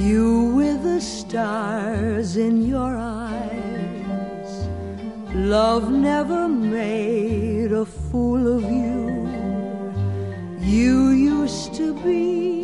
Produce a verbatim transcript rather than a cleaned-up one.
You with the stars in your eyes. Love never made a fool of you. You used to be